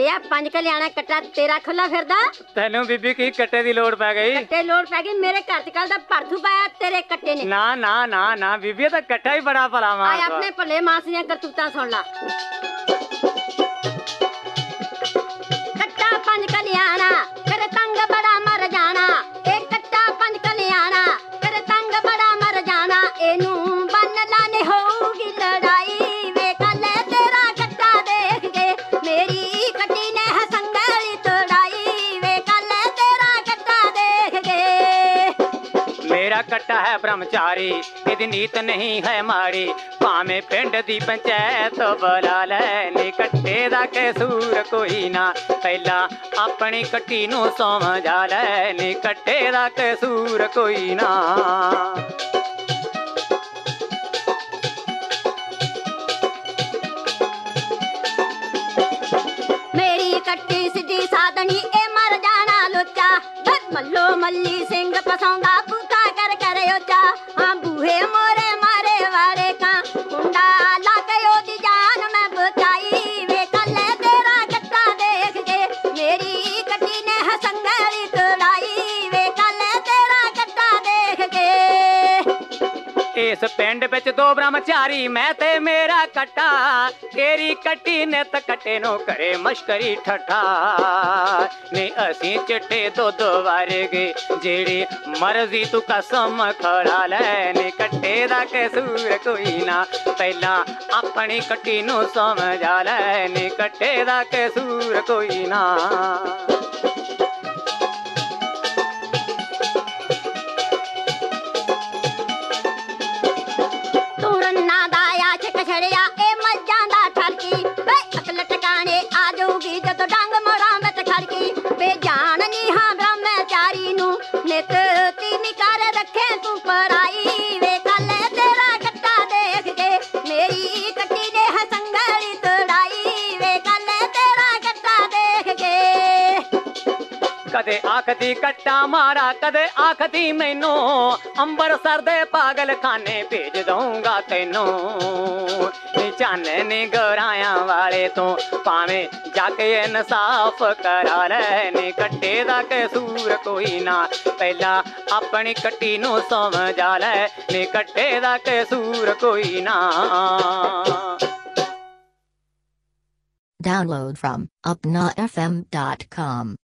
ਛੜਿਆ 5 ਕਲਿਆਣਾ ਕੱਟਾ ਤੇਰਾ ਖੁੱਲਾ ਫਿਰਦਾ। ਤੈਨੂੰ ਬੀਬੀ ਕੀ ਕੱਟੇ ਦੀ ਲੋੜ ਪੈ ਗਈ? ਕੱਟੇ ਲੋੜ ਪੈ ਗਈ ਮੇਰੇ ਘਰ ਚ ਕੱਲ ਦਾ ਭਰਥੂ ਪਾਇਆ ਤੇਰੇ ਕੱਟੇ ਨੇ। ਨਾ ਨਾ ਨਾ ਨਾ ਬੀਬੀ ਇਹ ਤਾਂ ਕੱਟਾ ਹੀ ਬੜਾ ਭਲਾ ਮਾਰ। ਆਏ ਆਪਣੇ ਭੱਲੇ ਮਾਸ ਦੀਆਂ ਕਰਤੂਤਾਂ ਸੁਣ ਲਾ। ਕੱਟਾ 5 ਕਲਿਆਣਾ ਫਿਰ ਤੰਗ ਬੜਾ ਮਰ ਜਾਣਾ। ਇਹ ਕੱਟਾ 5 ਕਲਿਆਣਾ ਫਿਰ ਤੰਗ ਬੜਾ ਮਰ ਜਾਣਾ। ਇਹਨੂੰ ਬੰਨ ਲਾਣੇ ਹੋਊਗੀ ਲੜਾਈ ਵੇ ਕੱਲ ਤੇਰਾ ਕੱਟਾ ਦੇਖ ਕੇ ਮੇਰੀ ਕੱਟੀ ਨੇ ਹਸੰਗਲੀ ਤੋੜਾਈ ਵੇ ਕੱਲ ਤੇਰਾ ਕੱਟਾ ਦੇਖ ਕੇ। ਮੇਰਾ ਕੱਟਾ ਹੈ ਬ੍ਰਹਮਚਾਰੀ ਇਹਦੀ ਨੀਤ ਨਹੀਂ ਹੈ ਮਾੜੀ ਭਾਵੇਂ ਪਿੰਡ ਦੀ ਪੰਚਾਇਤ ਬੁਲਾ ਲੈ ਨੀ ਕੱਟੇ ਦਾ ਕਸੂਰ ਕੋਈ ਨਾ ਪਹਿਲਾਂ ਆਪਣੀ ਕੱਟੀ ਨੂੰ ਸਮਝਾ ਲੈ ਨੀ ਕੱਟੇ ਦਾ ਕਸੂਰ ਕੋਈ ਨਾ। ਮੇਰੀ ਕੱਟੀ ਸਿੱਧੀ ਸਾਧਣੀ ਇਹ ਮਰ ਜਾਣਾ ਲੋਚਾ ਮੱਲੋ ਮੱਲੀ ਸਿੰਘ ਪਸਾਉਂਦਾ ਪੂਤਾ ਕਰ ਕਰ ਓਚਾ। ਹਾਂ ਬੂਹੇ ਮੋਰੇ ਮਾਰੇ ਵਾਲੇ ਕਾਂ ਮੁੰਡਾ ਲਾ ਕੇ ਉਹਦੀ ਜਾਨ ਮੈਂ ਬਚਾਈ ਵੇ ਕੱਲ ਤੇਰਾ ਕੱਟਾ ਦੇਖ ਕੇ ਮੇਰੀ ਕੱਟੀ ਨੇ ਹਸੰਗਲੀ ਤੋੜਾਈ ਵੇ ਕੱਲ ਤੇਰਾ ਕੱਟਾ ਦੇਖ ਕੇ। ਇਸ ਪਿੰਡ ਵਿੱਚ 2 ਬ੍ਰਹਮਚਾਰੀ ਮੈਂ ਤੇ ਮੇਰਾ ਕੱਟਾ ਤੇਰੀ ਕੱਟੀ ਨੇ ਤਾਂ ਕੱਟੇ ਨੂੰ ਕਰੇ ਮਸ਼ਕਰੀ ਠੱਠਾ ਨੇ ਅਸੀਂ ਚਿੱਟੇ ਦੁੱਧ ਵਰਗੇ ਜਿਹੜੀ ਮਰਜ਼ੀ ਤੂੰ ਕਸਮ ਖੜਾ ਲੈ ਨੀ ਕੱਟੇ ਦਾ ਕਸੂਰ ਕੋਈ ਨਾ ਪਹਿਲਾਂ ਆਪਣੀ ਕੱਟੀ ਨੂੰ ਸਮਝਾ ਲੈ ਨੀ ਕੱਟੇ ਦਾ ਕਸੂਰ ਕੋਈ ਨਾ। ਛੜਿਆ ਇਹ ਮੱਝਾਂ ਦਾ ਠਲਕੀ ਵੇ ਅਕਲ ਟਿਕਾਣੇ ਆ ਜਾਊਗੀ ਜਦੋਂ ਡੰਗ ਮੋਰਾਂ ਵਿੱਚ ਖੜਕੀ ਵੇ ਜਾਣ ਨੀ ਹਾਂ ਬ੍ਰਹਮਚਾਰੀ ਨੂੰ ਨਿਤ ਤੀਵੀਂ ਕਰ ਰੱਖੇ ਤੂੰ ਪਰਾਈ ਵੇ ਕੱਲ ਤੇਰਾ ਕੱਟਾ ਦੇਖ ਕੇ ਮੇਰੀ ਕੱਟੀ ਨੇ ਹਸੰਗਲੀ ਤੋੜਾਈ ਵੇ ਕੱਲ ਤੇਰਾ ਕੱਟਾ ਦੇਖ ਕੇ। ਕਦੇ ਆਖਦੀ ਕੱਟਾ ਮਾਰਾ ਕਦੇ ਆਖਦੀ ਮੈਨੂੰ ਅੰਬਰਸਰ ਦੇ ਪਾਗਲ ਖਾਨੇ ਭੇਜ ਦਊਂਗਾ ਤੈਨੂੰ ਨੀ ਚਾਨਣੇ ਗਰਾਇਆਂ ਵਾਲੇ ਤੋਂ ਭਾਵੇਂ ਜਾ ਕੇ ਇਨਸਾਫ ਕਰਾ ਲੈ ਨੀ ਕੱਟੇ ਦਾ ਕਸੂਰ ਕੋਈ ਨਾ ਪਹਿਲਾਂ ਆਪਣੀ ਕੱਟੀ ਨੂੰ ਸਮਝਾ ਲੈ ਨੀ ਕੱਟੇ ਦਾ ਕਸੂਰ ਕੋਈ ਨਾ। Download from upnafm.com.